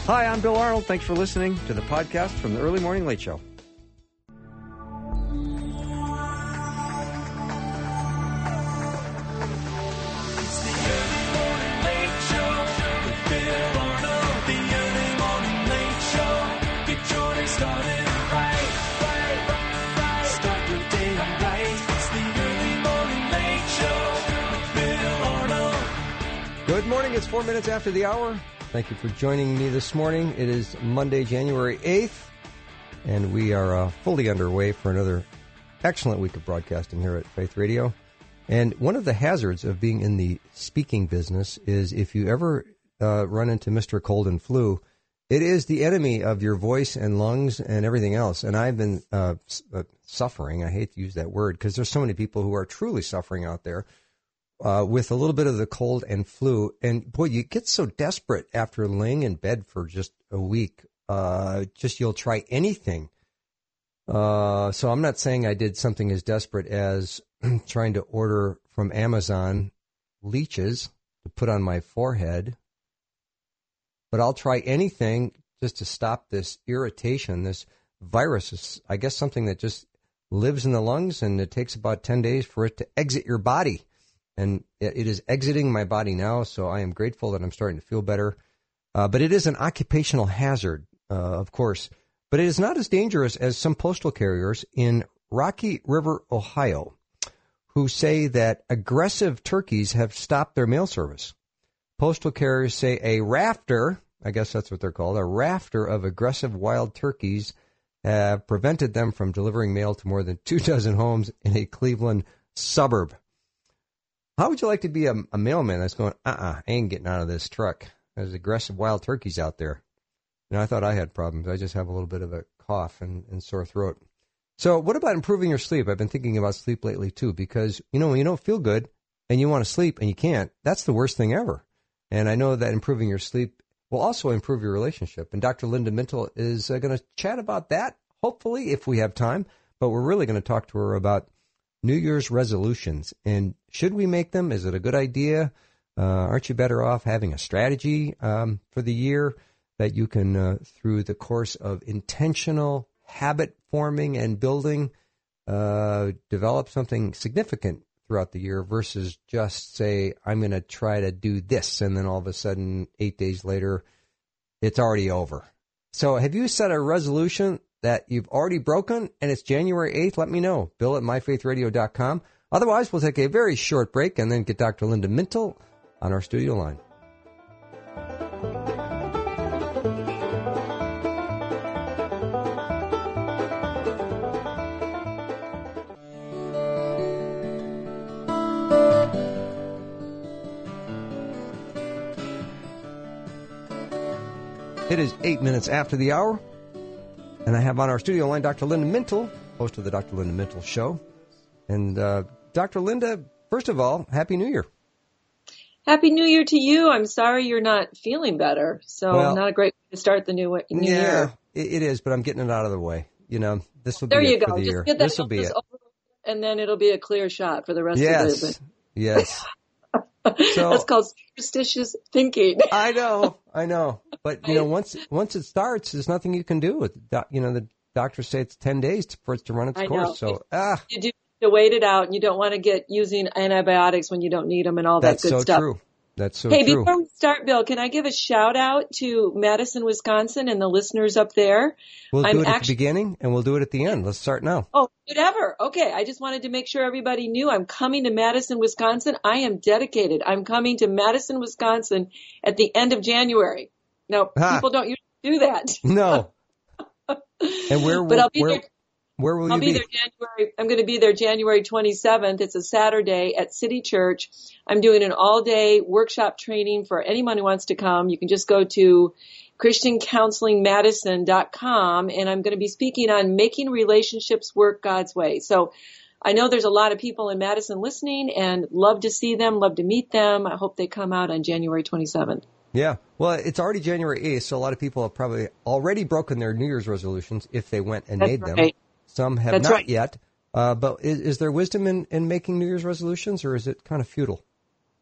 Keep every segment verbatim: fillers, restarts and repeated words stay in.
Hi, I'm Bill Arnold. Thanks for listening to the podcast from the Early Morning Late Show. Good morning. It's four minutes after the hour. Thank you for joining me this morning. It is Monday, January eighth, and we are uh, fully underway for another excellent week of broadcasting here at Faith Radio. And one of the hazards of being in the speaking business is if you ever uh, run into Mister Cold and Flu, it is the enemy of your voice and lungs and everything else. And I've been uh, suffering. I hate to use that word because there's so many people who are truly suffering out there. Uh, with a little bit of the cold and flu. And, boy, you get so desperate after laying in bed for just a week. Uh, just you'll try anything. Uh, so I'm not saying I did something as desperate as trying to order from Amazon leeches to put on my forehead. But I'll try anything just to stop this irritation, this virus. Is, I guess, something that just lives in the lungs, and it takes about ten days for it to exit your body. And it is exiting my body now, so I am grateful that I'm starting to feel better. Uh, but it is an occupational hazard, uh, of course. But it is not as dangerous as some postal carriers in Rocky River, Ohio, who say that aggressive turkeys have stopped their mail service. Postal carriers say a rafter, I guess that's what they're called, a rafter of aggressive wild turkeys have prevented them from delivering mail to more than two dozen homes in a Cleveland suburb. How would you like to be a, a mailman that's going, uh-uh, I ain't getting out of this truck. There's aggressive wild turkeys out there. You know, I thought I had problems. I just have a little bit of a cough and, and sore throat. So what about improving your sleep? I've been thinking about sleep lately, too, because, you know, when you don't feel good and you want to sleep and you can't, that's the worst thing ever. And I know that improving your sleep will also improve your relationship. And Doctor Linda Mintle is uh, going to chat about that, hopefully, if we have time. But we're really going to talk to her about New Year's resolutions, and should we make them? Is it a good idea? Uh, aren't you better off having a strategy um, for the year that you can, uh, through the course of intentional habit forming and building, uh, develop something significant throughout the year versus just say, I'm going to try to do this, and then all of a sudden, eight days later, it's already over. So have you set a resolution that you've already broken, and it's January eighth, let me know. Bill at my faith radio dot com. Otherwise, we'll take a very short break and then get Doctor Linda Mintle on our studio line. It is eight minutes after the hour. And I have on our studio line Doctor Linda Mintle, host of the Doctor Linda Mintle Show. And uh, Doctor Linda, first of all, Happy New Year. Happy New Year to you. I'm sorry you're not feeling better. So well, not a great way to start the new, new yeah, year. Yeah, it is, but I'm getting it out of the way. You know, this will there be you it go. for the Just year. get that This will be it. Over, and then it'll be a clear shot for the rest yes, of the Yes, yes. So, that's called superstitious thinking. I know, I know. But, you know, once once it starts, there's nothing you can do with it. You know, the doctors say it's ten days for it to run its I course. know. So, ah. You do to wait it out, and you don't want to get using antibiotics when you don't need them and all That's that good so stuff. True. That's so hey, true. Hey, before we start, Bill, can I give a shout out to Madison, Wisconsin and the listeners up there? We'll I'm do it actually, at the beginning, and we'll do it at the end. Let's start now. Oh, whatever. Okay. I just wanted to make sure everybody knew I'm coming to Madison, Wisconsin. I am dedicated. I'm coming to Madison, Wisconsin at the end of January. Now, Ha. people don't usually do that. No. And where, but I'll be where, there. where will I'll you be, be? there January. I'm going to be there January twenty-seventh. It's a Saturday at City Church. I'm doing an all-day workshop training for anyone who wants to come. You can just go to Christian Counseling Madison dot com, and I'm going to be speaking on making relationships work God's way. So I know there's a lot of people in Madison listening and love to see them, love to meet them. I hope they come out on January twenty-seventh. Yeah. Well, it's already January eighth, so a lot of people have probably already broken their New Year's resolutions if they went and That's made right. them. Some have That's not right. yet. Uh, but is, is there wisdom in, in making New Year's resolutions, or is it kind of futile?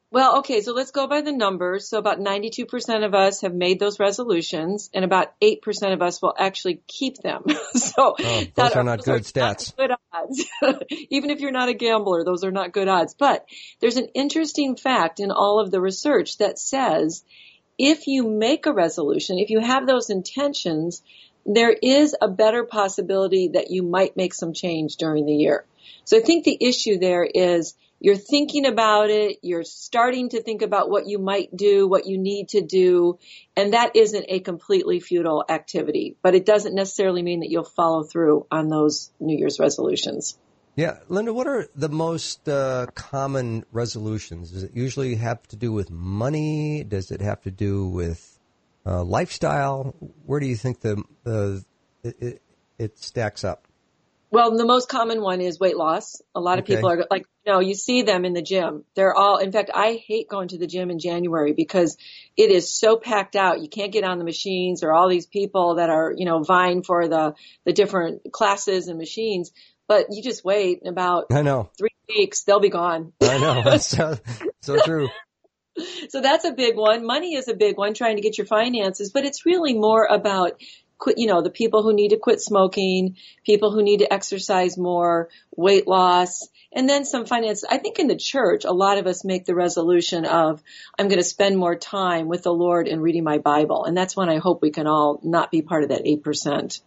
Well, okay, so let's go by the numbers. So about ninety-two percent of us have made those resolutions, and about eight percent of us will actually keep them. so Oh, those that are not those good are stats. Not good odds. Even if you're not a gambler, those are not good odds. But there's an interesting fact in all of the research that says if you make a resolution, if you have those intentions, there is a better possibility that you might make some change during the year. So I think the issue there is you're thinking about it, you're starting to think about what you might do, what you need to do, and that isn't a completely futile activity. But it doesn't necessarily mean that you'll follow through on those New Year's resolutions. Yeah. Linda, what are the most uh, common resolutions? Does it usually have to do with money? Does it have to do with uh, lifestyle? Where do you think the uh, it, it, it stacks up? Well, the most common one is weight loss. A lot of Okay. people are like, you know, you see them in the gym. They're all, in fact, I hate going to the gym in January because it is so packed out. You can't get on the machines. There are all these people that are, you know, vying for the, the different classes and machines. But you just wait about I know. three weeks, they'll be gone. I know. That's so, so true. So that's a big one. Money is a big one, trying to get your finances, but it's really more about quit, you know, the people who need to quit smoking, people who need to exercise more, weight loss, and then some finance. I think in the church, a lot of us make the resolution of, I'm going to spend more time with the Lord and reading my Bible. And that's when I hope we can all not be part of that eight percent.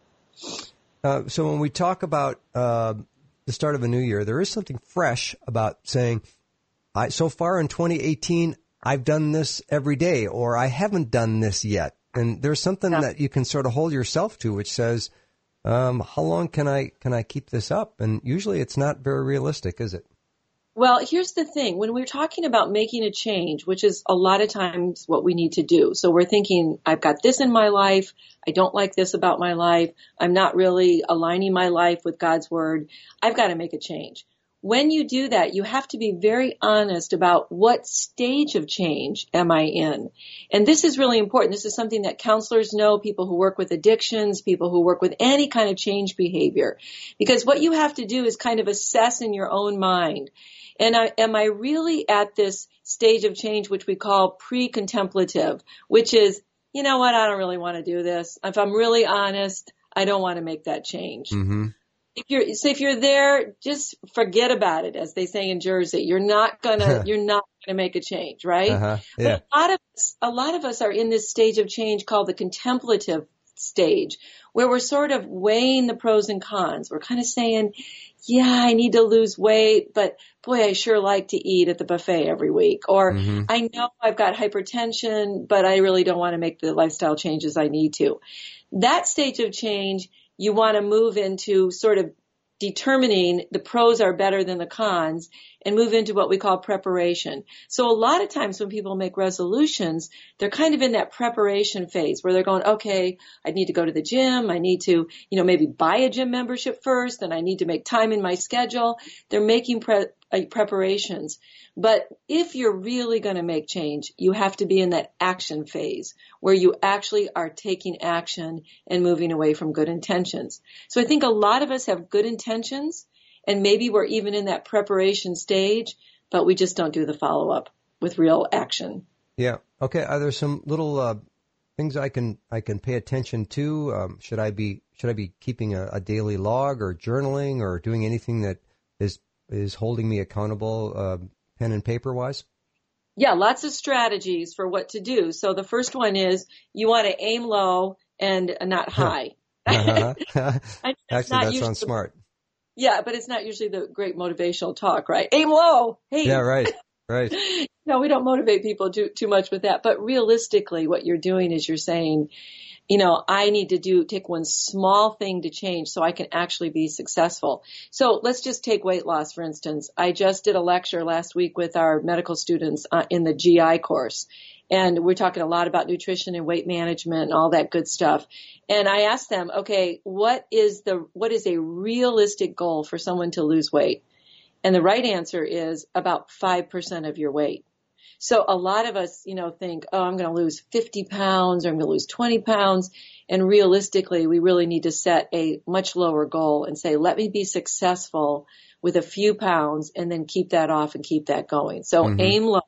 Uh, so when we talk about uh, the start of a new year, there is something fresh about saying, I, so far in twenty eighteen, I've done this every day, or I haven't done this yet. And there's something Yeah. that you can sort of hold yourself to, which says, um, how long can I can I keep this up? And usually it's not very realistic, is it? Well, here's the thing. When we're talking about making a change, which is a lot of times what we need to do. So we're thinking, I've got this in my life. I don't like this about my life. I'm not really aligning my life with God's word. I've got to make a change. When you do that, you have to be very honest about what stage of change am I in. And this is really important. This is something that counselors know, people who work with addictions, people who work with any kind of change behavior. Because what you have to do is kind of assess in your own mind. And I, am I really at this stage of change, which we call pre-contemplative, which is, you know what, I don't really want to do this. If I'm really honest, I don't want to make that change. Mm-hmm. If you're, so if you're there, just forget about it, as they say in Jersey. You're not gonna, you're not gonna make a change, right? Uh-huh. Yeah. But a lot of us, a lot of us are in this stage of change called the contemplative stage, where we're sort of weighing the pros and cons. We're kind of saying, yeah, I need to lose weight, but boy, I sure like to eat at the buffet every week. Or Mm-hmm. I know I've got hypertension, but I really don't want to make the lifestyle changes I need to. That stage of change, you want to move into sort of determining the pros are better than the cons and move into what we call preparation. So a lot of times when people make resolutions, they're kind of in that preparation phase where they're going, okay, I need to go to the gym. I need to, you know, maybe buy a gym membership first, and I need to make time in my schedule. They're making pre- uh, preparations. But if you're really going to make change, you have to be in that action phase where you actually are taking action and moving away from good intentions. So I think a lot of us have good intentions, and maybe we're even in that preparation stage, but we just don't do the follow-up with real action. Yeah. Okay. Are there some little uh, things I can I can pay attention to? Um, should I be should I be keeping a, a daily log or journaling or doing anything that is is holding me accountable, uh, pen and paper wise? Yeah, lots of strategies for what to do. So the first one is you want to aim low and not high. Uh-huh. I- Actually, that's not that usually sounds the- smart. Yeah, but it's not usually the great motivational talk, right? Aim low. Hey. Yeah. Right. Right. No, we don't motivate people too, too much with that. But realistically, what you're doing is you're saying, you know, I need to do, take one small thing to change so I can actually be successful. So let's just take weight loss, for instance. I just did a lecture last week with our medical students uh, in the G I course. And we're talking a lot about nutrition and weight management and all that good stuff. And I asked them, okay, what is the, what is a realistic goal for someone to lose weight? And the right answer is about five percent of your weight. So a lot of us, you know, think, oh, I'm going to lose fifty pounds or I'm going to lose twenty pounds. And realistically, we really need to set a much lower goal and say, let me be successful with a few pounds and then keep that off and keep that going. So Mm-hmm. aim low.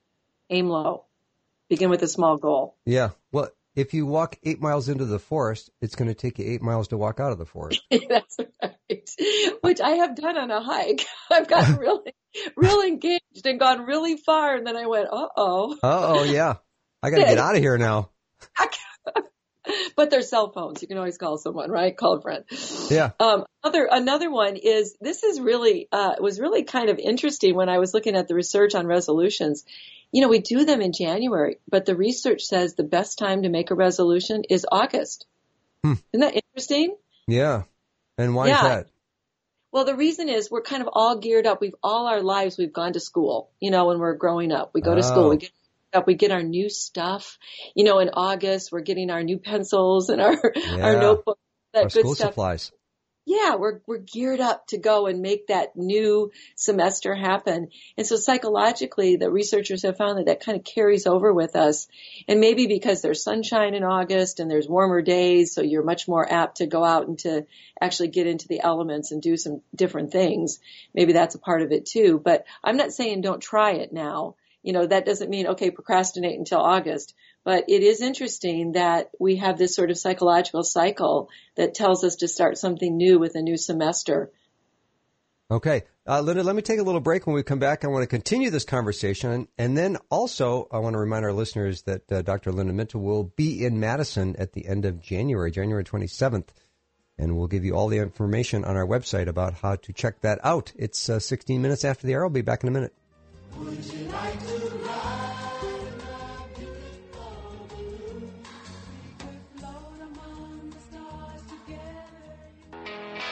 Aim low. Begin with a small goal. Yeah. Well, if you walk eight miles into the forest, it's going to take you eight miles to walk out of the forest. That's right. Which I have done on a hike. I've gotten really, really engaged and gone really far. And then I went, uh-oh. Uh-oh, yeah. I got to get out of here now. But they're cell phones. You can always call someone, right? Call a friend. Yeah. Um, other, another one is, this is really, uh, was really kind of interesting when I was looking at the research on resolutions. You know, we do them in January, but the research says the best time to make a resolution is August. Hmm. Isn't that interesting? Yeah. And why yeah. is that? Well, the reason is we're kind of all geared up. We've all our lives, we've gone to school, you know, when we're growing up. We go to oh. school, we get up, we get our new stuff. You know, in August, we're getting our new pencils and our, yeah. our notebooks, that our good school stuff. supplies. Yeah, we're we're geared up to go and make that new semester happen. And so psychologically, the researchers have found that that kind of carries over with us. And maybe because there's sunshine in August and there's warmer days, so you're much more apt to go out and to actually get into the elements and do some different things. Maybe that's a part of it too. But I'm not saying don't try it now. You know, that doesn't mean, okay, procrastinate until August. But it is interesting that we have this sort of psychological cycle that tells us to start something new with a new semester. Okay. Uh, Linda, let me take a little break. When we come back, I want to continue this conversation. And then also, I want to remind our listeners that uh, Doctor Linda Mintle will be in Madison at the end of January, January twenty-seventh. And we'll give you all the information on our website about how to check that out. It's uh, sixteen minutes after the hour. I'll be back in a minute. Would you like to ride in a beautiful blue? We float among the stars together.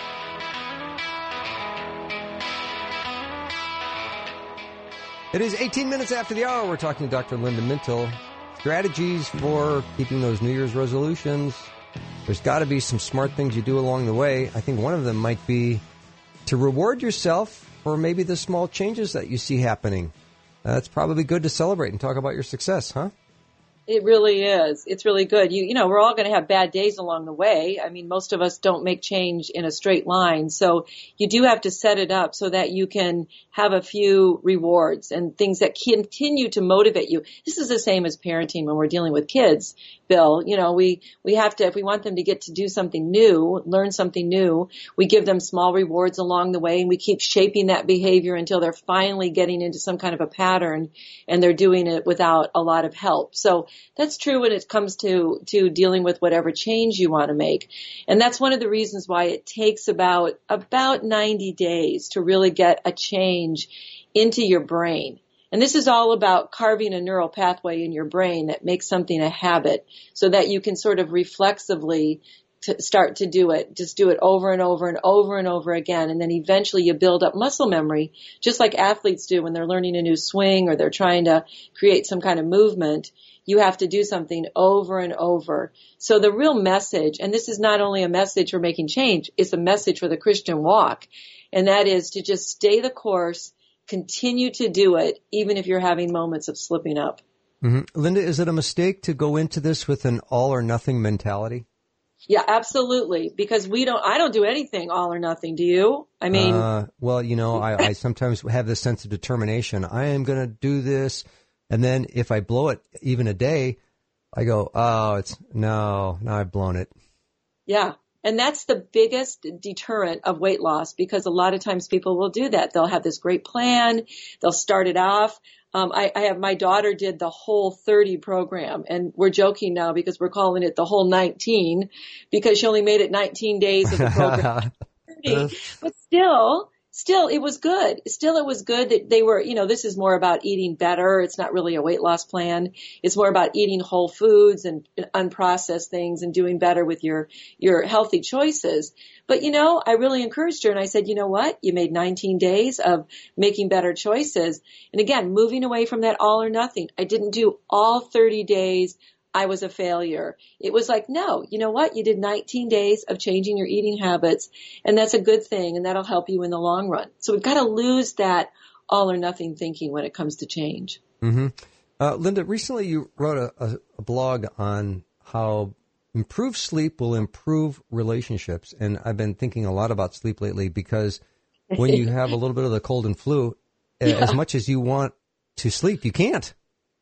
It is eighteen minutes after the hour. We're talking to Doctor Linda Mintle. Strategies for keeping those New Year's resolutions. There's got to be some smart things you do along the way. I think one of them might be to reward yourself for maybe the small changes that you see happening. Uh, it's probably good to celebrate and talk about your success, huh? It really is. It's really good. You, you know, we're all going to have bad days along the way. I mean, most of us don't make change in a straight line. So you do have to set it up so that you can have a few rewards and things that continue to motivate you. This is the same as parenting when we're dealing with kids, Bill. You know, we, we have to, if we want them to get to do something new, learn something new, we give them small rewards along the way and we keep shaping that behavior until they're finally getting into some kind of a pattern and they're doing it without a lot of help. So that's true when it comes to, to dealing with whatever change you want to make. And that's one of the reasons why it takes about, about ninety days to really get a change into your brain. And this is all about carving a neural pathway in your brain that makes something a habit so that you can sort of reflexively to start to do it. Just do it over and over and over and over again. And then eventually you build up muscle memory, just like athletes do when they're learning a new swing or they're trying to create some kind of movement. You have to do something over and over. So the real message, and this is not only a message for making change, it's a message for the Christian walk. And that is to just stay the course, continue to do it, even if you're having moments of slipping up. Mm-hmm. Linda, is it a mistake to go into this with an all or nothing mentality? Yeah, absolutely. Because we don't, I don't do anything all or nothing. Do you? I mean, uh, well, you know, I, I sometimes have this sense of determination. I am going to do this. And then if I blow it even a day, I go, oh, it's no, no, I've blown it. Yeah. And that's the biggest deterrent of weight loss because a lot of times people will do that. They'll have this great plan. They'll start it off. Um, I, I have my daughter did the whole thirty program and we're joking now because we're calling it the whole nineteen because she only made it nineteen days of the program. thirty, but still, still it was good. Still it was good that they were, you know, this is more about eating better. It's not really a weight loss plan. It's more about eating whole foods and unprocessed things and doing better with your, your healthy choices. But, you know, I really encouraged her and I said, you know what? You made nineteen days of making better choices. And again, moving away from that all or nothing. I didn't do all thirty days. I was a failure. It was like, no, you know what? You did nineteen days of changing your eating habits and that's a good thing and that'll help you in the long run. So we've got to lose that all or nothing thinking when it comes to change. Mm-hmm. Uh, Linda, recently you wrote a, a, a blog on how improved sleep will improve relationships. And I've been thinking a lot about sleep lately because when you have a little bit of the cold and flu, yeah. as much as you want to sleep, you can't.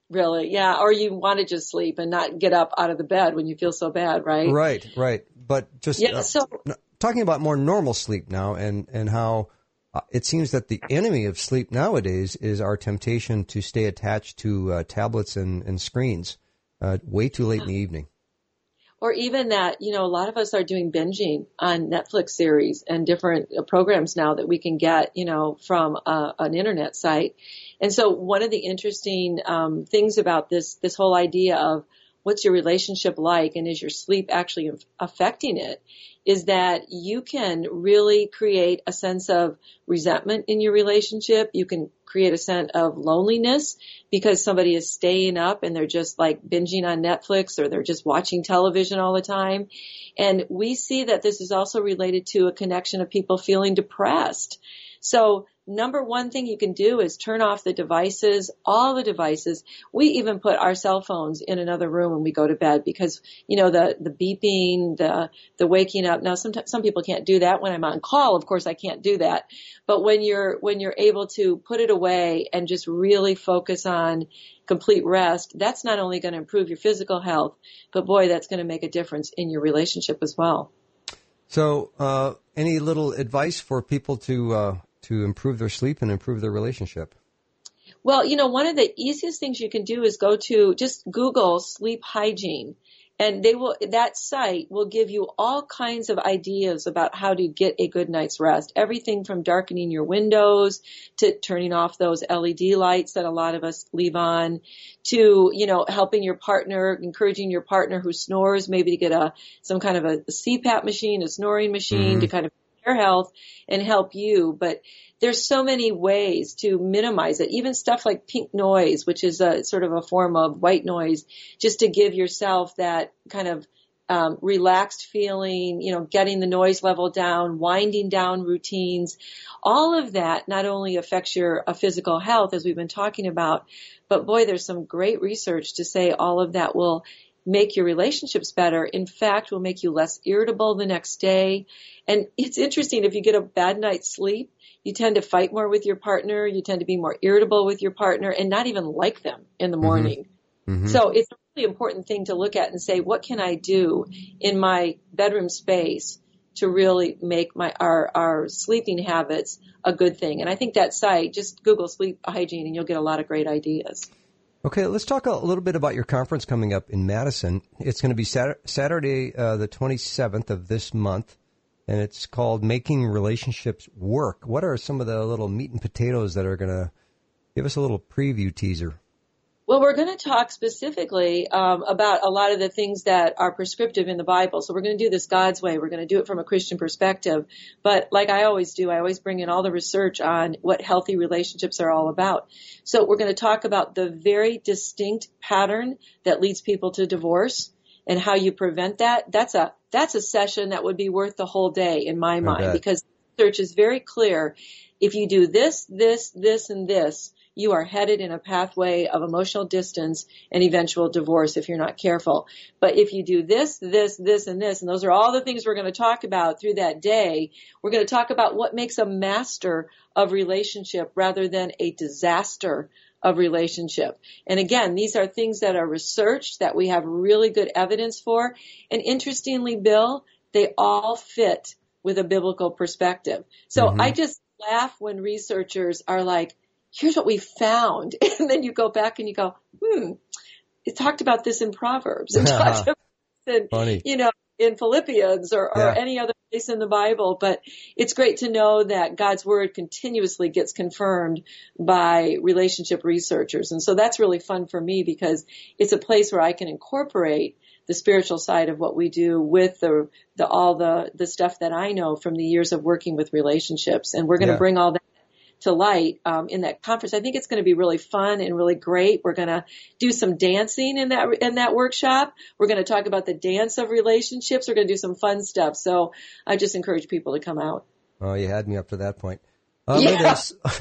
Really, yeah. Or you want to just sleep and not get up out of the bed when you feel so bad, right? Right, right. But just yeah, uh, so, talking about more normal sleep now, and, and how uh, it seems that the enemy of sleep nowadays is our temptation to stay attached to uh, tablets and, and screens uh, way too late in the evening. Or even that, you know, a lot of us are doing binging on Netflix series and different programs now that we can get, you know, from uh, an internet site. And so one of the interesting um, things about this, this whole idea of what's your relationship like and is your sleep actually affecting it, is that you can really create a sense of resentment in your relationship. You can create a sense of loneliness because somebody is staying up and they're just like binging on Netflix, or they're just watching television all the time. And we see that this is also related to a connection of people feeling depressed. So number one thing you can do is turn off the devices, all the devices. We even put our cell phones in another room when we go to bed because, you know, the, the beeping, the, the waking up. Now, sometimes some people can't do that when I'm on call. Of course, I can't do that. But when you're, when you're able to put it away and just really focus on complete rest, that's not only going to improve your physical health, but boy, that's going to make a difference in your relationship as well. So, uh, any little advice for people to, uh, to improve their sleep and improve their relationship? Well, you know, one of the easiest things you can do is go to just Google sleep hygiene, and they will, that site will give you all kinds of ideas about how to get a good night's rest. Everything from darkening your windows to turning off those L E D lights that a lot of us leave on, to, you know, helping your partner, encouraging your partner who snores, maybe to get a, some kind of a, a C PAP machine, a snoring machine, mm-hmm. to kind of your health and help you. But there's so many ways to minimize it. Even stuff like pink noise, which is a sort of a form of white noise, just to give yourself that kind of um, relaxed feeling, you know, getting the noise level down, winding down routines. All of that not only affects your uh, physical health, as we've been talking about, but boy, there's some great research to say all of that will make your relationships better. In fact, will make you less irritable the next day. And it's interesting, if you get a bad night's sleep, you tend to fight more with your partner, you tend to be more irritable with your partner, and not even like them in the morning. Mm-hmm. Mm-hmm. So it's a really important thing to look at and say, what can I do in my bedroom space to really make my our, our sleeping habits a good thing? And I think that site, just Google sleep hygiene, and you'll get a lot of great ideas. Okay, let's talk a little bit about your conference coming up in Madison. It's going to be Saturday, uh, the twenty-seventh of this month, and it's called Making Relationships Work. What are some of the little meat and potatoes that are going to give us a little preview teaser? Well, we're going to talk specifically um, about a lot of the things that are prescriptive in the Bible. So we're going to do this God's way. We're going to do it from a Christian perspective. But like I always do, I always bring in all the research on what healthy relationships are all about. So we're going to talk about the very distinct pattern that leads people to divorce and how you prevent that. That's a that's a session that would be worth the whole day in my mind, because research is very clear. If you do this, this, this, and this, you are headed in a pathway of emotional distance and eventual divorce if you're not careful. But if you do this, this, this, and this, and those are all the things we're going to talk about through that day, we're going to talk about what makes a master of relationship rather than a disaster of relationship. And again, these are things that are researched, that we have really good evidence for. And interestingly, Bill, they all fit with a biblical perspective. So mm-hmm. I just laugh when researchers are like, here's what we found. And then you go back and you go, hmm, it talked about this in Proverbs. It talked about this in, Funny. you know, in Philippians or, yeah. or any other place in the Bible. But it's great to know that God's word continuously gets confirmed by relationship researchers. And so that's really fun for me, because it's a place where I can incorporate the spiritual side of what we do with the, the all the, the stuff that I know from the years of working with relationships. And we're going to yeah. bring all that to light um, in that conference. I think it's going to be really fun and really great. We're going to do some dancing in that in that workshop. We're going to talk about the dance of relationships. We're going to do some fun stuff. So I just encourage people to come out. Oh, you had me up to that point. Uh, yeah.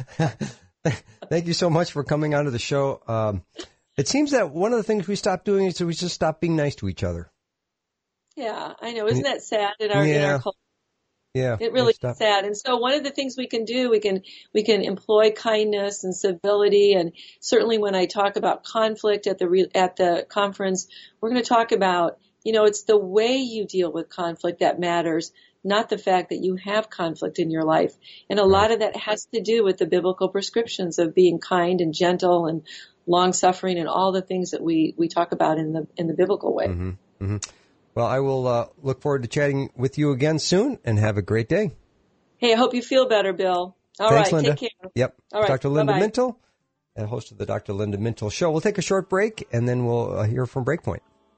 Thank you so much for coming onto the show. Um, it seems that one of the things we stopped doing is we just stopped being nice to each other. Yeah, I know. Isn't that sad in our, yeah. in our culture? Yeah. It really is sad. And so one of the things we can do, we can we can employ kindness and civility. And certainly when I talk about conflict at the re, at the conference, we're going to talk about, you know, it's the way you deal with conflict that matters, not the fact that you have conflict in your life. And a lot of that has to do with the biblical prescriptions of being kind and gentle and long-suffering and all the things that we, we talk about in the in the biblical way. Mm-hmm. Mm-hmm. Well, I will uh, look forward to chatting with you again soon, and have a great day. Hey, I hope you feel better, Bill. All Thanks, right, Linda. take care. Yep. All right, Doctor Linda bye-bye. Mintle, and host of the Doctor Linda Mintle Show. We'll take a short break, and then we'll uh, hear from Breakpoint.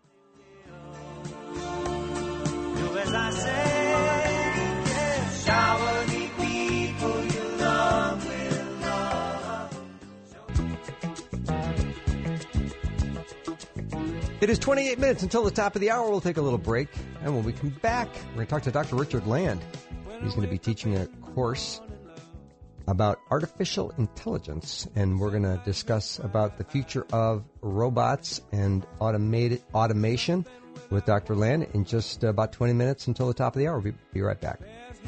It is twenty-eight minutes until the top of the hour. We'll take a little break. And when we come back, we're going to talk to Doctor Richard Land. He's going to be teaching a course about artificial intelligence. And we're going to discuss about the future of robots and automated automation with Doctor Land in just about twenty minutes until the top of the hour. We'll be, be right back.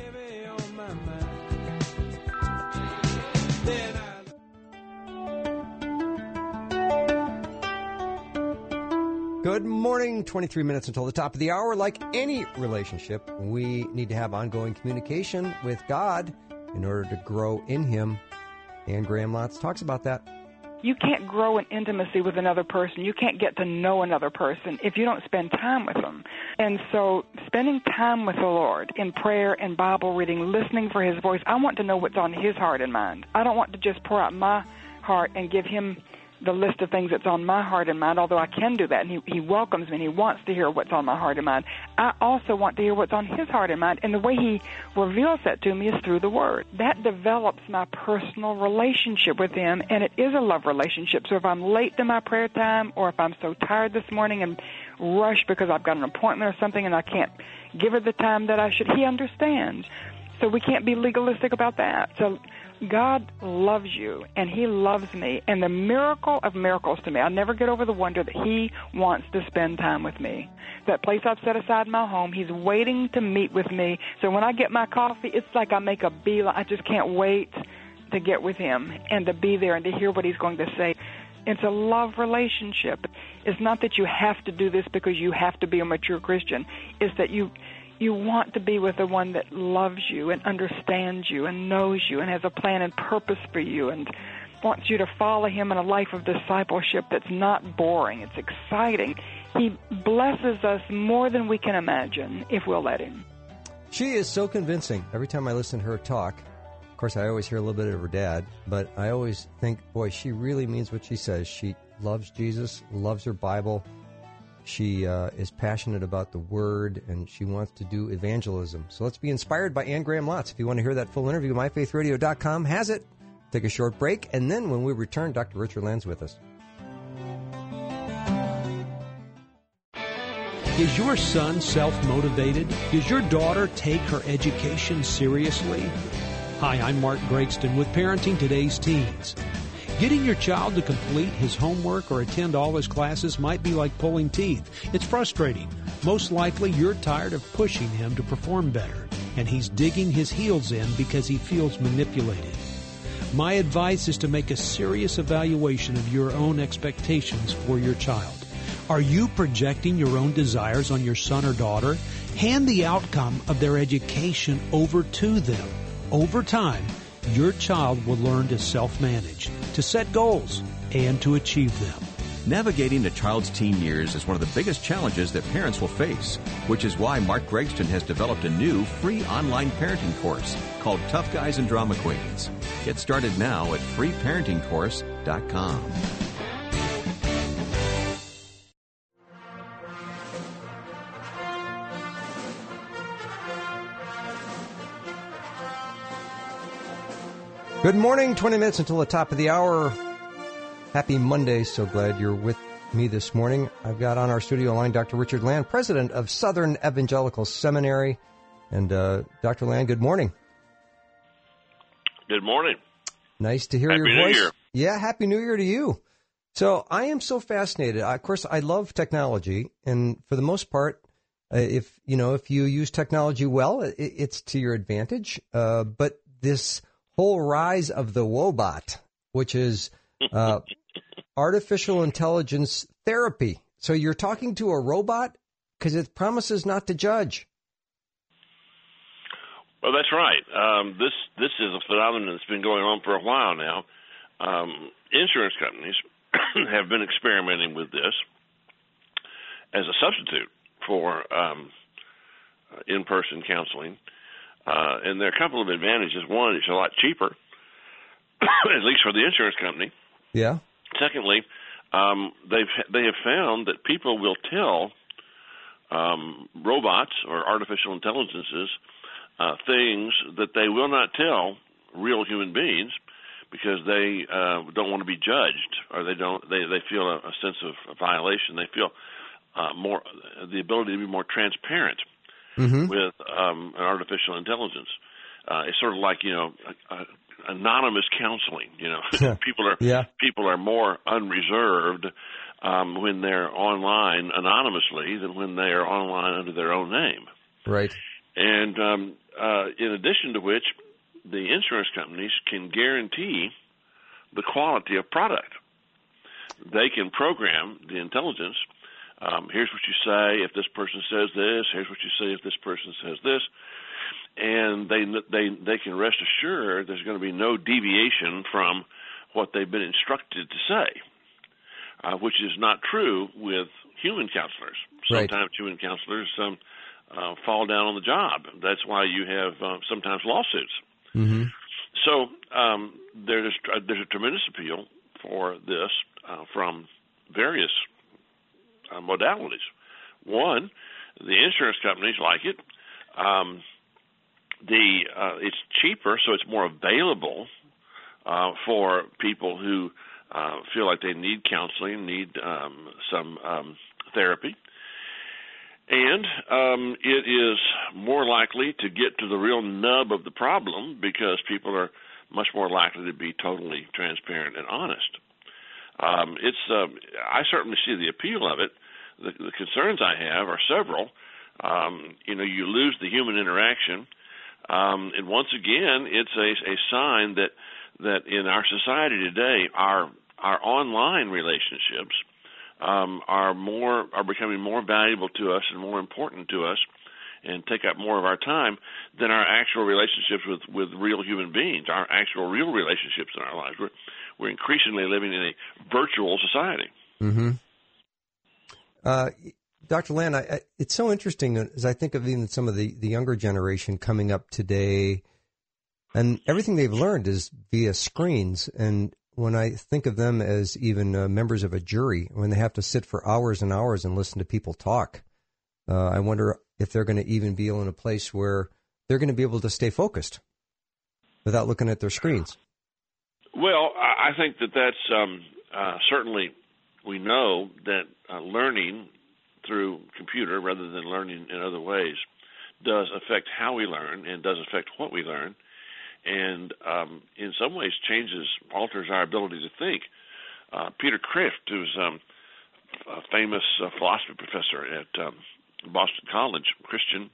Good morning. twenty-three minutes until the top of the hour. Like any relationship, we need to have ongoing communication with God in order to grow in Him. Anne Graham Lotz talks about that. You can't grow in intimacy with another person. You can't get to know another person if you don't spend time with them. And so spending time with the Lord in prayer and Bible reading, listening for His voice, I want to know what's on His heart and mind. I don't want to just pour out my heart and give Him the list of things that's on my heart and mind, although I can do that, and he, he welcomes me, and He wants to hear what's on my heart and mind. I also want to hear what's on His heart and mind, and the way He reveals that to me is through the Word. That develops my personal relationship with Him, and it is a love relationship. So if I'm late to my prayer time, or if I'm so tired this morning and rush because I've got an appointment or something and I can't give her the time that I should, He understands. So we can't be legalistic about that. So God loves you, and He loves me, and the miracle of miracles to me, I'll never get over the wonder that He wants to spend time with me. That place I've set aside in my home, He's waiting to meet with me. So when I get my coffee, it's like I make a beeline. I just can't wait to get with Him and to be there and to hear what He's going to say. It's a love relationship. It's not that you have to do this because you have to be a mature Christian. It's that you... You want to be with the one that loves you and understands you and knows you and has a plan and purpose for you and wants you to follow Him in a life of discipleship that's not boring. It's exciting. He blesses us more than we can imagine if we'll let Him. She is so convincing. Every time I listen to her talk, of course, I always hear a little bit of her dad, but I always think, boy, she really means what she says. She loves Jesus, loves her Bible. She uh, is passionate about the Word, and she wants to do evangelism. So let's be inspired by Anne Graham Lotz. If you want to hear that full interview, my faith radio dot com has it. Take a short break, and then when we return, Doctor Richard Land's with us. Is your son self-motivated? Does your daughter take her education seriously? Hi, I'm Mark Gregston with Parenting Today's Teens. Getting your child to complete his homework or attend all his classes might be like pulling teeth. It's frustrating. Most likely you're tired of pushing him to perform better, and he's digging his heels in because he feels manipulated. My advice is to make a serious evaluation of your own expectations for your child. Are you projecting your own desires on your son or daughter? Hand the outcome of their education over to them. Over time, your child will learn to self-manage, to set goals, and to achieve them. Navigating a child's teen years is one of the biggest challenges that parents will face, which is why Mark Gregston has developed a new free online parenting course called Tough Guys and Drama Queens. Get started now at free parenting course dot com. Good morning, twenty minutes until the top of the hour. Happy Monday. So glad you're with me this morning. I've got on our studio line Doctor Richard Land, president of Southern Evangelical Seminary. And uh, Doctor Land, good morning. Good morning. Nice to hear Happy your New voice. Year. Yeah, Happy New Year to you. So I am so fascinated. I, of course, I love technology, and for the most part, Uh, if you know, if you use technology well, it, it's to your advantage. Uh, but this whole rise of the Wobot, which is uh, artificial intelligence therapy. So you're talking to a robot because it promises not to judge. Well, that's right. Um, this this is a phenomenon that's been going on for a while now. Um, insurance companies have been experimenting with this as a substitute for um, in-person counseling. Uh, and there are a couple of advantages. One, it's a lot cheaper, at least for the insurance company. Yeah. Secondly, um, they've they have found that people will tell um, robots or artificial intelligences uh, things that they will not tell real human beings because they uh, don't want to be judged, or they don't they, they feel a, a sense of violation. They feel uh, more the ability to be more transparent mm-hmm. with um, an artificial intelligence. Uh, it's sort of like, you know, a, a, anonymous counseling. You know, people are yeah. people are more unreserved um, when they're online anonymously than when they are online under their own name. Right. And um, uh, in addition to which, the insurance companies can guarantee the quality of product. They can program the intelligence. Um, here's what you say if this person says this. Here's what you say if this person says this. And they they they can rest assured there's going to be no deviation from what they've been instructed to say, uh, which is not true with human counselors. Right. Sometimes human counselors um, uh, fall down on the job. That's why you have uh, sometimes lawsuits. Mm-hmm. So um, there's uh, there's a tremendous appeal for this uh, from various uh, modalities. One, the insurance companies like it. Um, the uh, it's cheaper, so it's more available uh, for people who uh, feel like they need counseling, need um, some um, therapy. And um, it is more likely to get to the real nub of the problem because people are much more likely to be totally transparent and honest. Um, it's uh, I certainly see the appeal of it. The, the concerns I have are several. Um, you know, you lose the human interaction, um, and once again, it's a, a sign that that in our society today, our our online relationships Um, are more are becoming more valuable to us and more important to us, and take up more of our time than our actual relationships with, with real human beings. Our actual real relationships in our lives. We're we're increasingly living in a virtual society. Mm-hmm. Uh, Doctor Land, I, I, it's so interesting as I think of even some of the, the younger generation coming up today, and everything they've learned is via screens. And when I think of them as even uh, members of a jury, when they have to sit for hours and hours and listen to people talk, uh, I wonder if they're going to even be in a place where they're going to be able to stay focused without looking at their screens. Well, I think that that's um, uh, certainly, we know that uh, learning through computer rather than learning in other ways does affect how we learn and does affect what we learn. And um, in some ways changes, alters our ability to think. Uh, Peter Kreeft, who's um, a famous uh, philosophy professor at um, Boston College, Christian,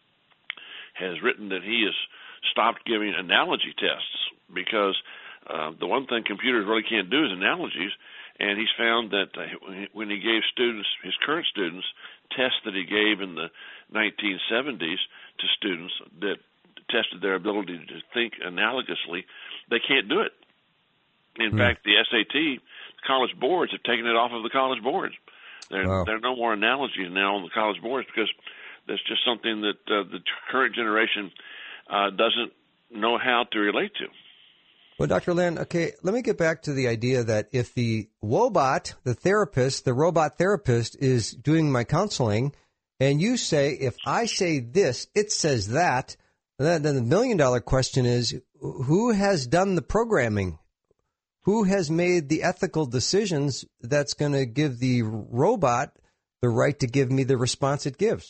has written that he has stopped giving analogy tests because uh, the one thing computers really can't do is analogies, and he's found that uh, when he gave students, his current students, tests that he gave in the nineteen seventies to students that tested their ability to think analogously, they can't do it. In mm. fact, the S A T, the college boards have taken it off of the college boards. There, wow. there are no more analogies now on the college boards because that's just something that uh, the current generation uh, doesn't know how to relate to. Well, Doctor Land, okay, let me get back to the idea that if the Wobot, the therapist, the robot therapist is doing my counseling, and you say, if I say this, it says that, then the million-dollar question is, who has done the programming? Who has made the ethical decisions that's going to give the robot the right to give me the response it gives?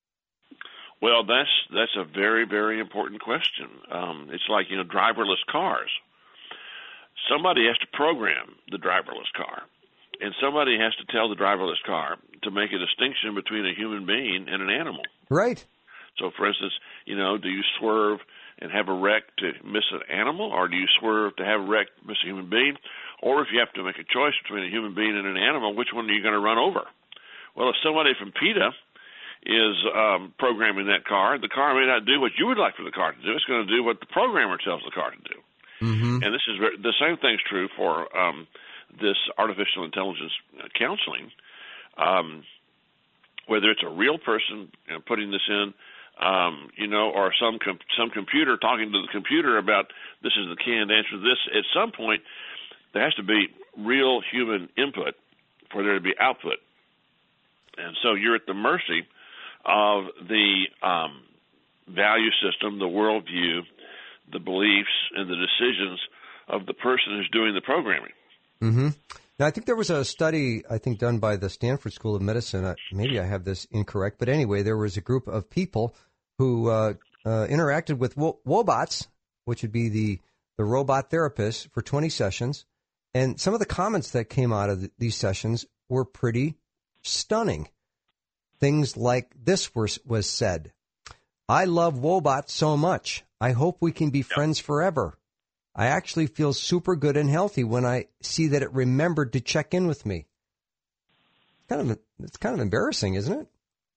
Well, that's that's a very, very important question. Um, it's like, you know, driverless cars. Somebody has to program the driverless car. and somebody has to tell the driverless car to make a distinction between a human being and an animal. Right. So, for instance, you know, do you swerve and have a wreck to miss an animal, or do you swerve to have a wreck to miss a human being? Or if you have to make a choice between a human being and an animal, which one are you going to run over? Well, if somebody from PETA is um, programming that car, the car may not do what you would like for the car to do. It's going to do what the programmer tells the car to do. Mm-hmm. And this is the same thing's true for um, this artificial intelligence counseling. Um, whether it's a real person you know, putting this in, um, you know, or some com- some computer talking to the computer about this is the canned answer to this, at some point there has to be real human input for there to be output. And so you're at the mercy of the um, value system, the worldview, the beliefs, and the decisions of the person who's doing the programming. Mm-hmm. Now, I think there was a study, I think, done by the Stanford School of Medicine. Uh, maybe I have this incorrect, but anyway, there was a group of people who uh, uh, interacted with wo- wobots, which would be the, the robot therapists, for twenty sessions. And some of the comments that came out of th- these sessions were pretty stunning. Things like this were, was said: "I love wobots so much. I hope we can be yep. friends forever. I actually feel super good and healthy when I see that it remembered to check in with me." Kind of, it's kind of embarrassing, isn't it?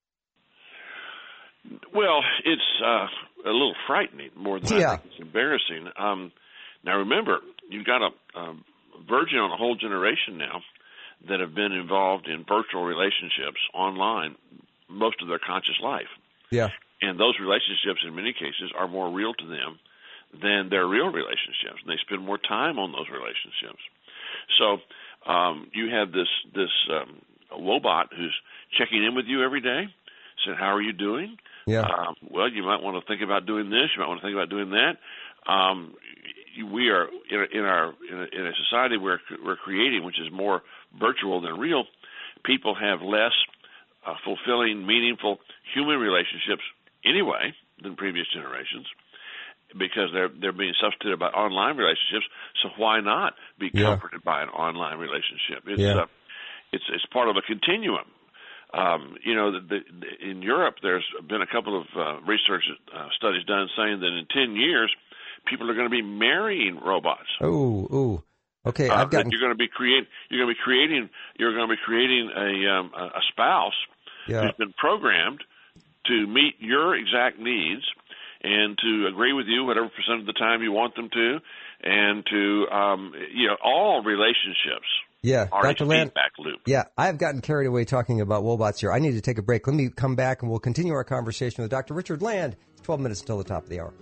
Well, it's uh, a little frightening more than yeah. I think it's embarrassing. Um, now, remember, you've got a, a verging on a whole generation now that have been involved in virtual relationships online most of their conscious life. Yeah. And those relationships, in many cases, are more real to them than their real relationships, and they spend more time on those relationships. So um, you have this this um, Wobot who's checking in with you every day, saying, "How are you doing?" Yeah. Um, well, you might want to think about doing this. You might want to think about doing that. Um, we are in, a, in our in a, in a society where we're creating, which is more virtual than real. People have less uh, fulfilling, meaningful human relationships anyway than previous generations, because they're they're being substituted by online relationships. So why not be yeah. comforted by an online relationship? It's yeah. uh, it's it's part of a continuum. Um, you know, the, the, in Europe, there's been a couple of uh, research uh, studies done saying that in ten years, people are going to be marrying robots. Oh, oh, okay. Uh, I've gotten. You're going to be create. You're going to be creating. You're going to be creating a um, a spouse yeah. who's been programmed to meet your exact needs and to agree with you whatever percent of the time you want them to, and to um, you know, all relationships. Yeah, are Doctor a Land, feedback loop. Yeah, I've gotten carried away talking about wobots here. I need to take a break. Let me come back and we'll continue our conversation with Doctor Richard Land. It's twelve minutes until the top of the hour.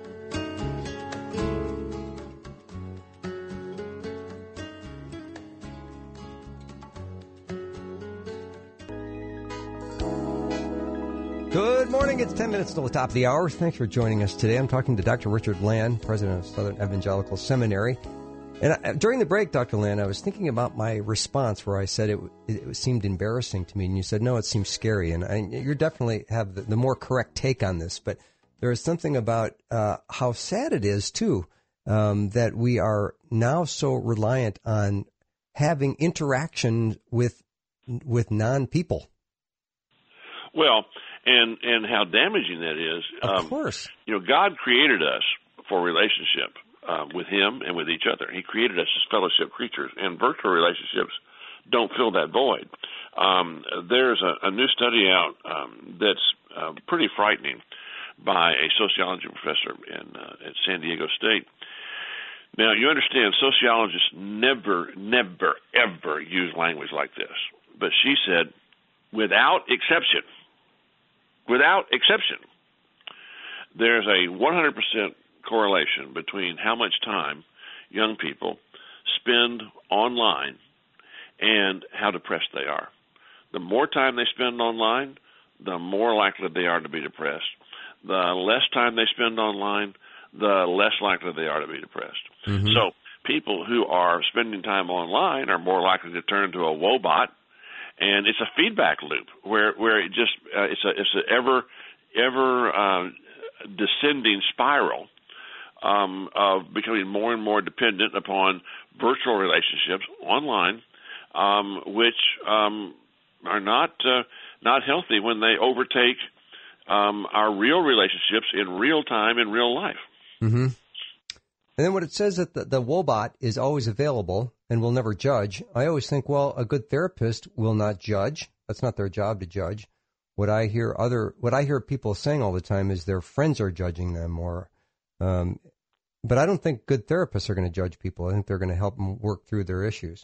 Good morning. It's ten minutes till the top of the hour. Thanks for joining us today. I'm talking to Doctor Richard Land, president of Southern Evangelical Seminary. And I, during the break, Doctor Land, I was thinking about my response where I said it, it, it seemed embarrassing to me, and you said, no, it seems scary. And I, you definitely have the, the more correct take on this, but there is something about uh, how sad it is, too, um, that we are now so reliant on having interaction with with non-people. Well, and and how damaging that is. Of um, course. You know, God created us for relationship uh, with Him and with each other. He created us as fellowship creatures, and virtual relationships don't fill that void. Um, there's a, a new study out um, that's uh, pretty frightening by a sociology professor in uh, at San Diego State. Now, you understand, sociologists never, never, ever use language like this. But she said, without exception, without exception, there's a one hundred percent correlation between how much time young people spend online and how depressed they are. The more time they spend online, the more likely they are to be depressed. The less time they spend online, the less likely they are to be depressed. Mm-hmm. So people who are spending time online are more likely to turn to a wobot, and it's a feedback loop where where it just uh, it's a it's an ever ever uh, descending spiral um, of becoming more and more dependent upon virtual relationships online um, which um, are not uh, not healthy when they overtake um, our real relationships in real time, in real life. Mm-hmm. And then when it says that the, the Wobot is always available and will never judge, I always think, well, a good therapist will not judge. That's not their job to judge. What I hear other, what I hear people saying all the time is their friends are judging them, or, um, but I don't think good therapists are going to judge people. I think they're going to help them work through their issues.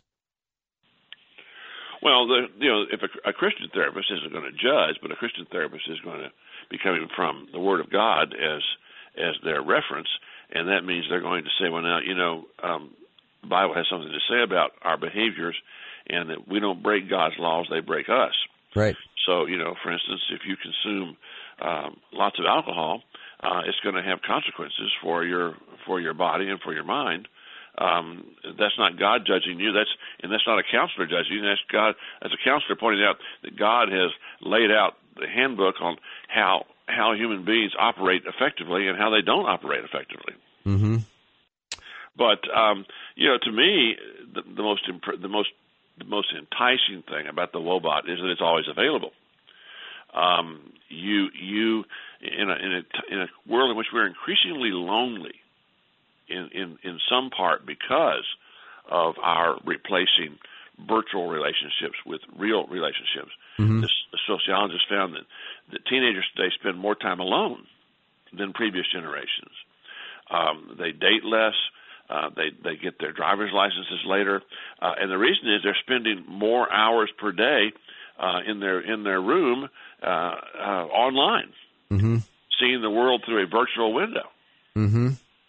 Well, the, you know, if a, a Christian therapist isn't going to judge, but a Christian therapist is going to be coming from the Word of God as as their reference, and that means they're going to say, well, now, you know, um, the Bible has something to say about our behaviors, and that we don't break God's laws, they break us. Right. So, you know, for instance, if you consume um, lots of alcohol, uh, it's going to have consequences for your for your body and for your mind. Um, that's not God judging you. That's and that's not a counselor judging you. That's God. That's a counselor pointing out that God has laid out the handbook on how how human beings operate effectively and how they don't operate effectively. Mm-hmm. But um, you know, to me, the, the most imp- the most the most enticing thing about the Wobot is that it's always available. Um, you you in a, in a in a world in which we're increasingly lonely, in in, in some part because of our replacing virtual relationships with real relationships. Mm-hmm. The, the sociologists found that, that teenagers today spend more time alone than previous generations. Um, they date less. Uh, they they get their driver's licenses later, uh, and the reason is they're spending more hours per day uh, in their in their room uh, uh, online, mm-hmm. seeing the world through a virtual window. Mm-hmm.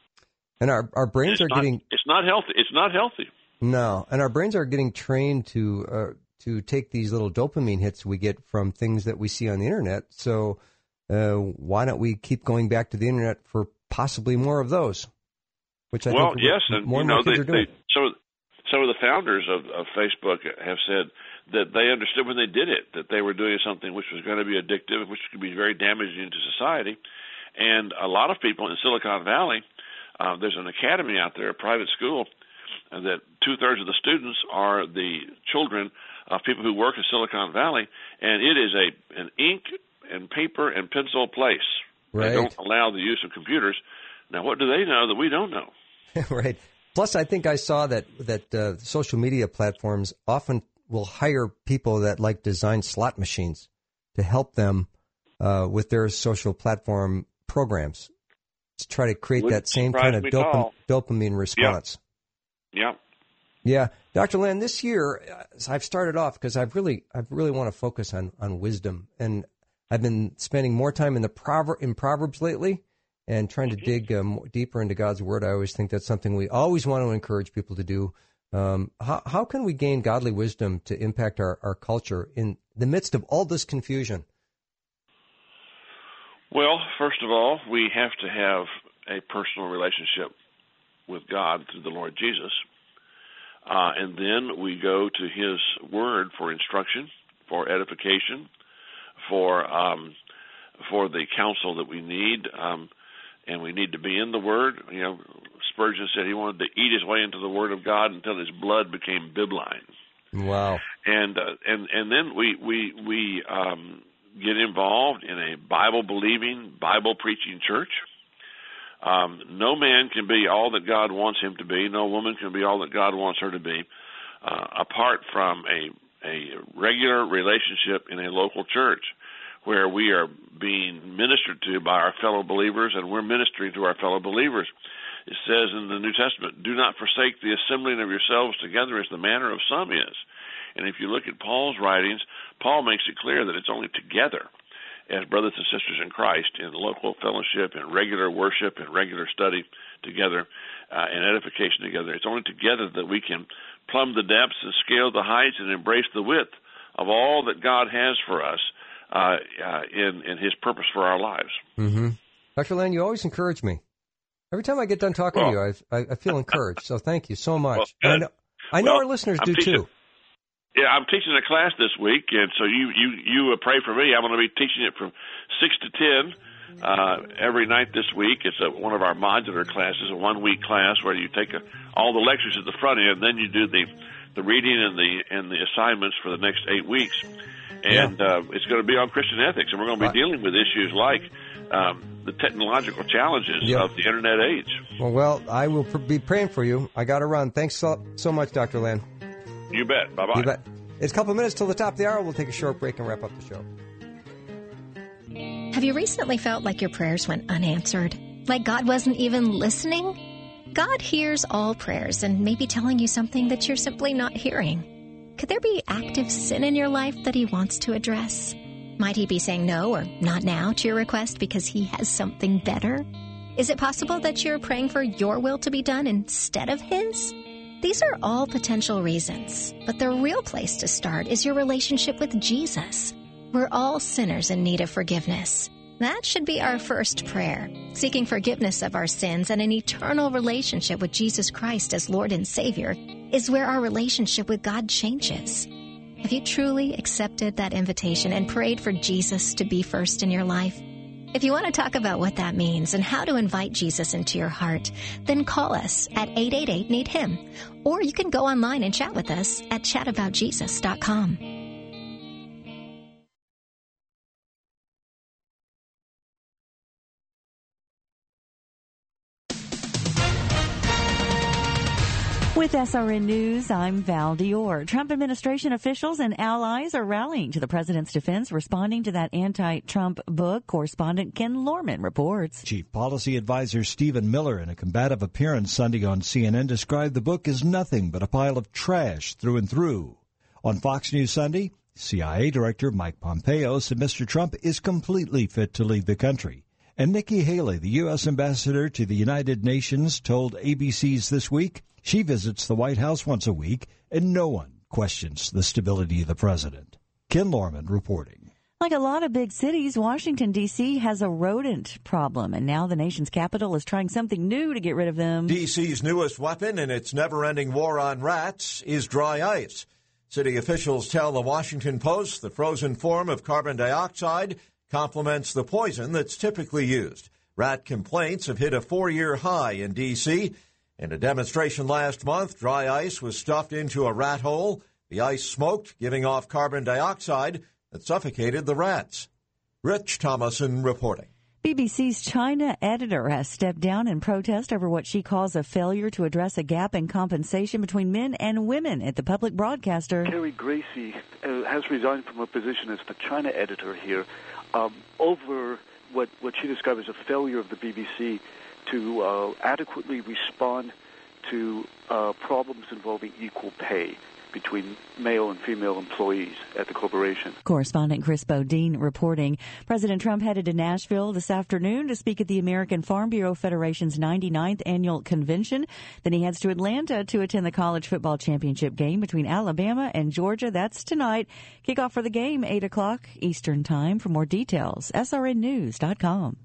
And our our brains are not, getting it's not healthy. It's not healthy. No, and our brains are getting trained to uh, to take these little dopamine hits we get from things that we see on the internet. So uh, why don't we keep going back to the internet for possibly more of those? Which I well, think yes, and more you and more know, kids they, are doing. They, some, some of the founders of, of Facebook have said that they understood when they did it that they were doing something which was going to be addictive, which could be very damaging to society. And a lot of people in Silicon Valley, uh, there's an academy out there, a private school, and that two-thirds of the students are the children of people who work in Silicon Valley, and it is a an ink and paper and pencil place. Right. They don't allow the use of computers. Now, what do they know that we don't know? Right. Plus, I think I saw that that uh, social media platforms often will hire people that like design slot machines to help them uh, with their social platform programs to try to create Wouldn't that same kind of dopam- dopamine response. Yeah. Yeah. Doctor Land, this year I've started off because I've really, I really want to focus on, on wisdom. And I've been spending more time in the proverb, in Proverbs lately and trying to dig um, deeper into God's Word. I always think that's something we always want to encourage people to do. Um, how, how can we gain godly wisdom to impact our, our culture in the midst of all this confusion? Well, first of all, we have to have a personal relationship with God through the Lord Jesus. Uh, and then we go to His Word for instruction, for edification, for um, for the counsel that we need. Um, and we need to be in the Word. You know, Spurgeon said he wanted to eat his way into the Word of God until his blood became bibline. Wow. And uh, and and then we we we um, get involved in a Bible-believing, Bible-preaching church. Um, no man can be all that God wants him to be. No woman can be all that God wants her to be, uh, apart from a a regular relationship in a local church where we are being ministered to by our fellow believers and we're ministering to our fellow believers. It says in the New Testament, do not forsake the assembling of yourselves together as the manner of some is. And if you look at Paul's writings, Paul makes it clear that it's only together as brothers and sisters in Christ in local fellowship and regular worship and regular study together uh, and edification together. It's only together that we can plumb the depths and scale the heights and embrace the width of all that God has for us uh, uh, in, in His purpose for our lives. Mm-hmm. Doctor Land, you always encourage me. Every time I get done talking well, to you, I, I feel encouraged. So thank you so much. Well, I know, I know well, our listeners I'm do teaching, too. Yeah, I'm teaching a class this week, and so you you you uh, pray for me. I'm going to be teaching it from six to ten uh, every night this week. It's a, one of our modular classes, a one week class where you take a, all the lectures at the front end, then you do the the reading and the and the assignments for the next eight weeks. And yeah. uh, it's going to be on Christian ethics, and we're going to be right. dealing with issues like um, the technological challenges yep. of the Internet age. Well, well, I will pr- be praying for you. I got to run. Thanks so, so much, Doctor Land. You bet. Bye-bye. You bet. It's a couple of minutes till the top of the hour. We'll take a short break and wrap up the show. Have you recently felt like your prayers went unanswered? Like God wasn't even listening? God hears all prayers and may be telling you something that you're simply not hearing. Could there be active sin in your life that He wants to address? Might He be saying no or not now to your request because He has something better? Is it possible that you're praying for your will to be done instead of His? These are all potential reasons, but the real place to start is your relationship with Jesus. We're all sinners in need of forgiveness. That should be our first prayer, seeking forgiveness of our sins and an eternal relationship with Jesus Christ as Lord and Savior is where our relationship with God changes. Have you truly accepted that invitation and prayed for Jesus to be first in your life? If you want to talk about what that means and how to invite Jesus into your heart, then call us at eight eight eight, need him. Or you can go online and chat with us at chat about jesus dot com. With S R N News, I'm Val Dior. Trump administration officials and allies are rallying to the president's defense, responding to that anti-Trump book. Correspondent Ken Lorman reports. Chief Policy Advisor Stephen Miller, in a combative appearance Sunday on C N N, described the book as nothing but a pile of trash through and through. On Fox News Sunday, C I A Director Mike Pompeo said Mister Trump is completely fit to lead the country. And Nikki Haley, the U S ambassador to the United Nations, told A B C's This Week she visits the White House once a week, and no one questions the stability of the president. Ken Lorman reporting. Like a lot of big cities, Washington, D C has a rodent problem, and now the nation's capital is trying something new to get rid of them. D C's newest weapon in its never-ending war on rats is dry ice. City officials tell the Washington Post the frozen form of carbon dioxide complements the poison that's typically used. Rat complaints have hit a four-year high in D C. In a demonstration last month, dry ice was stuffed into a rat hole. The ice smoked, giving off carbon dioxide that suffocated the rats. Rich Thomason reporting. B B C's China editor has stepped down in protest over what she calls a failure to address a gap in compensation between men and women at the public broadcaster. Carrie Gracie uh, has resigned from her position as the China editor here um, over what, what she described as a failure of the B B C to uh, adequately respond to uh, problems involving equal pay between male and female employees at the corporation. Correspondent Chris Bodine reporting. President Trump headed to Nashville this afternoon to speak at the American Farm Bureau Federation's ninety-ninth annual convention. Then he heads to Atlanta to attend the college football championship game between Alabama and Georgia. That's tonight. Kickoff for the game, eight o'clock Eastern Time. For more details, S R N news dot com.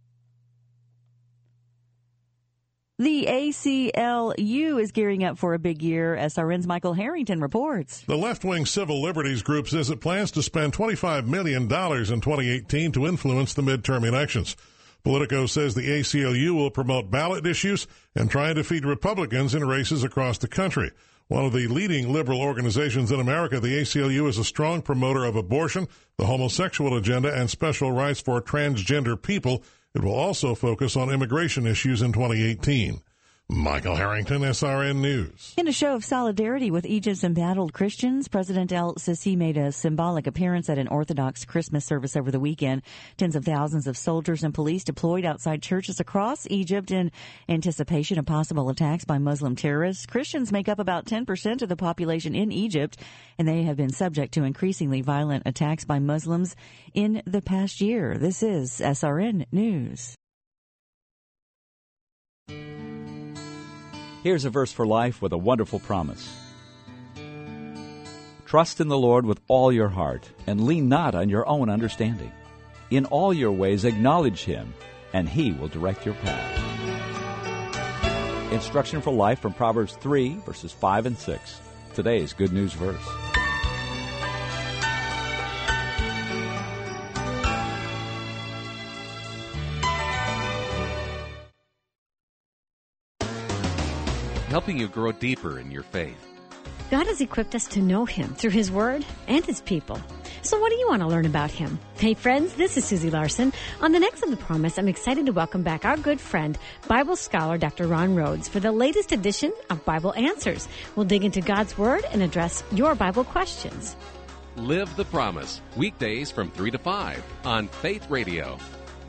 The A C L U is gearing up for a big year. S R N's Michael Harrington reports. The left-wing civil liberties group says it plans to spend twenty-five million dollars in twenty eighteen to influence the midterm elections. Politico says the A C L U will promote ballot issues and try and defeat Republicans in races across the country. One of the leading liberal organizations in America, the A C L U is a strong promoter of abortion, the homosexual agenda, and special rights for transgender people. It will also focus on immigration issues in twenty eighteen. Michael Harrington, S R N News. In a show of solidarity with Egypt's embattled Christians, President El-Sisi made a symbolic appearance at an Orthodox Christmas service over the weekend. Tens of thousands of soldiers and police deployed outside churches across Egypt in anticipation of possible attacks by Muslim terrorists. Christians make up about ten percent of the population in Egypt, and they have been subject to increasingly violent attacks by Muslims in the past year. This is S R N News. Here's a verse for life with a wonderful promise. Trust in the Lord with all your heart, and lean not on your own understanding. In all your ways acknowledge Him, and He will direct your path. Instruction for life from Proverbs three, verses five and six. Today's Good News verse. Helping you grow deeper in your faith. God has equipped us to know Him through His Word and His people. So what do you want to learn about Him? Hey friends, this is Susie Larson. On the next of The Promise, I'm excited to welcome back our good friend, Bible scholar Doctor Ron Rhodes, for the latest edition of Bible Answers. We'll dig into God's Word and address your Bible questions. Live the Promise, weekdays from three to five on Faith Radio.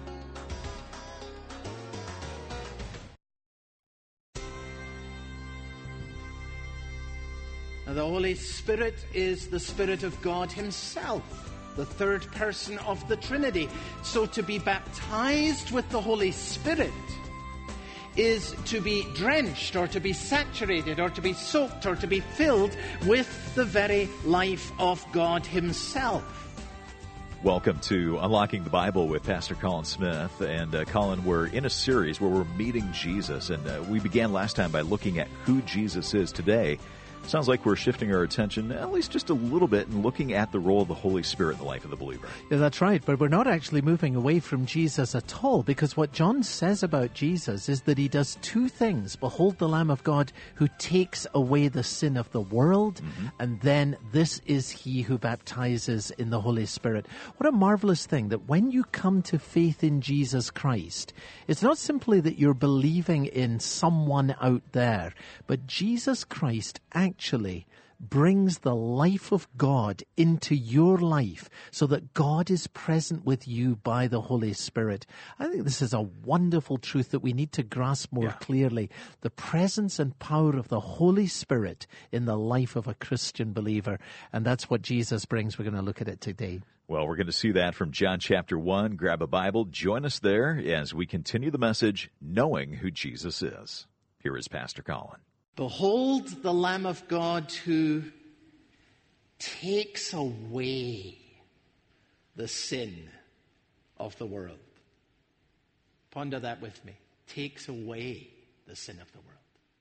The Holy Spirit is the Spirit of God Himself, the third person of the Trinity. So to be baptized with the Holy Spirit is to be drenched or to be saturated or to be soaked or to be filled with the very life of God Himself. Welcome to Unlocking the Bible with Pastor Colin Smith. And uh, Colin, we're in a series where we're meeting Jesus. And uh, we began last time by looking at who Jesus is. Today, sounds like we're shifting our attention at least just a little bit and looking at the role of the Holy Spirit in the life of the believer. Yeah, that's right. But we're not actually moving away from Jesus at all, because what John says about Jesus is that He does two things. Behold the Lamb of God who takes away the sin of the world, mm-hmm. and then this is He who baptizes in the Holy Spirit. What a marvelous thing that when you come to faith in Jesus Christ, it's not simply that you're believing in someone out there, but Jesus Christ actually actually brings the life of God into your life so that God is present with you by the Holy Spirit. I think this is a wonderful truth that we need to grasp more yeah. clearly. The presence and power of the Holy Spirit in the life of a Christian believer. And that's what Jesus brings. We're going to look at it today. Well, we're going to see that from John chapter one. Grab a Bible. Join us there as we continue the message, knowing who Jesus is. Here is Pastor Colin. Behold the Lamb of God who takes away the sin of the world. Ponder that with me. Takes away the sin of the world.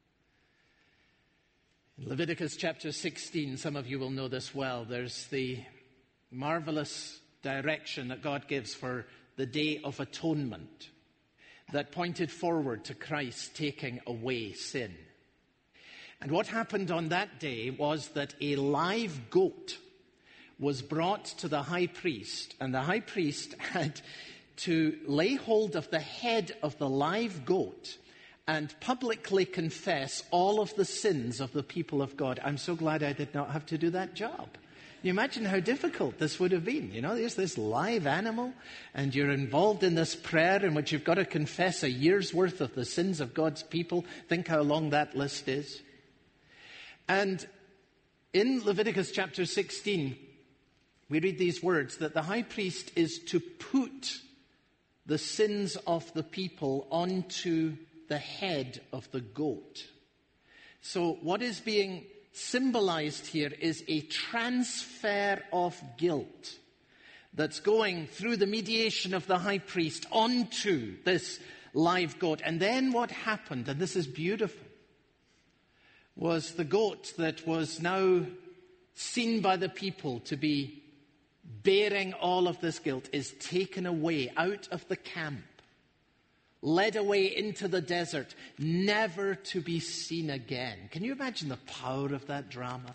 In Leviticus chapter sixteen, some of you will know this well, there's the marvelous direction that God gives for the Day of Atonement that pointed forward to Christ taking away sin. And what happened on that day was that a live goat was brought to the high priest, and the high priest had to lay hold of the head of the live goat and publicly confess all of the sins of the people of God. I'm so glad I did not have to do that job. You imagine how difficult this would have been. You know, there's this live animal, and you're involved in this prayer in which you've got to confess a year's worth of the sins of God's people. Think how long that list is. And in Leviticus chapter sixteen, we read these words, that the high priest is to put the sins of the people onto the head of the goat. So what is being symbolized here is a transfer of guilt that's going through the mediation of the high priest onto this live goat. And then what happened, and this is beautiful, was the goat that was now seen by the people to be bearing all of this guilt is taken away out of the camp, led away into the desert, never to be seen again. Can you imagine the power of that drama?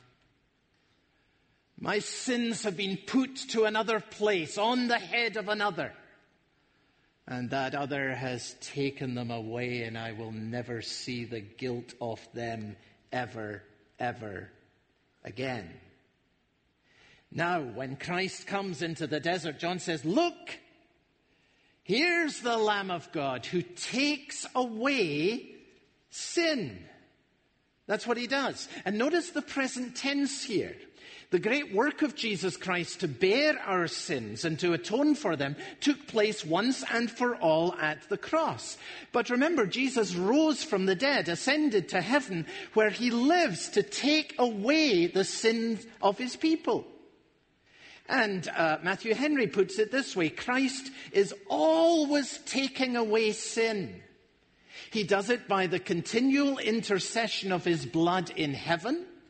My sins have been put to another place, on the head of another, and that other has taken them away, and I will never see the guilt of them ever, ever again. Now, when Christ comes into the desert, John says, look, here's the Lamb of God who takes away sin. That's what He does. And notice the present tense here. The great work of Jesus Christ to bear our sins and to atone for them took place once and for all at the cross. But remember, Jesus rose from the dead, ascended to heaven, where He lives to take away the sins of His people. And uh, Matthew Henry puts it this way, Christ is always taking away sin. He does it by the continual intercession of His blood in heaven.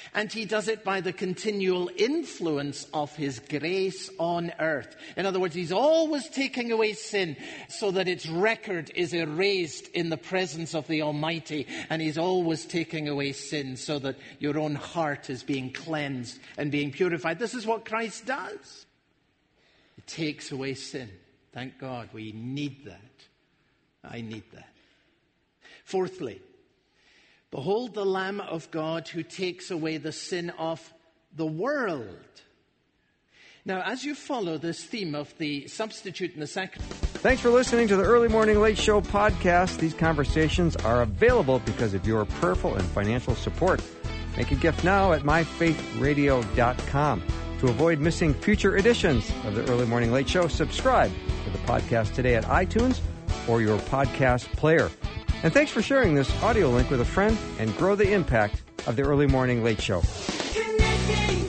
And he does it by the continual influence of his grace on earth. In other words, he's always taking away sin so that its record is erased in the presence of the Almighty. And he's always taking away sin so that your own heart is being cleansed and being purified. This is what Christ does. He takes away sin. Thank God, we need that. I need that. Fourthly, behold the Lamb of God who takes away the sin of the world. Now, as you follow this theme of the substitute and the sacrifice... Thanks for listening to the Early Morning Late Show podcast. These conversations are available because of your prayerful and financial support. Make a gift now at my faith radio dot com. To avoid missing future editions of the Early Morning Late Show, subscribe to the podcast today at iTunes or your podcast player. And thanks for sharing this audio link with a friend and grow the impact of the Early Morning Late Show. Connecting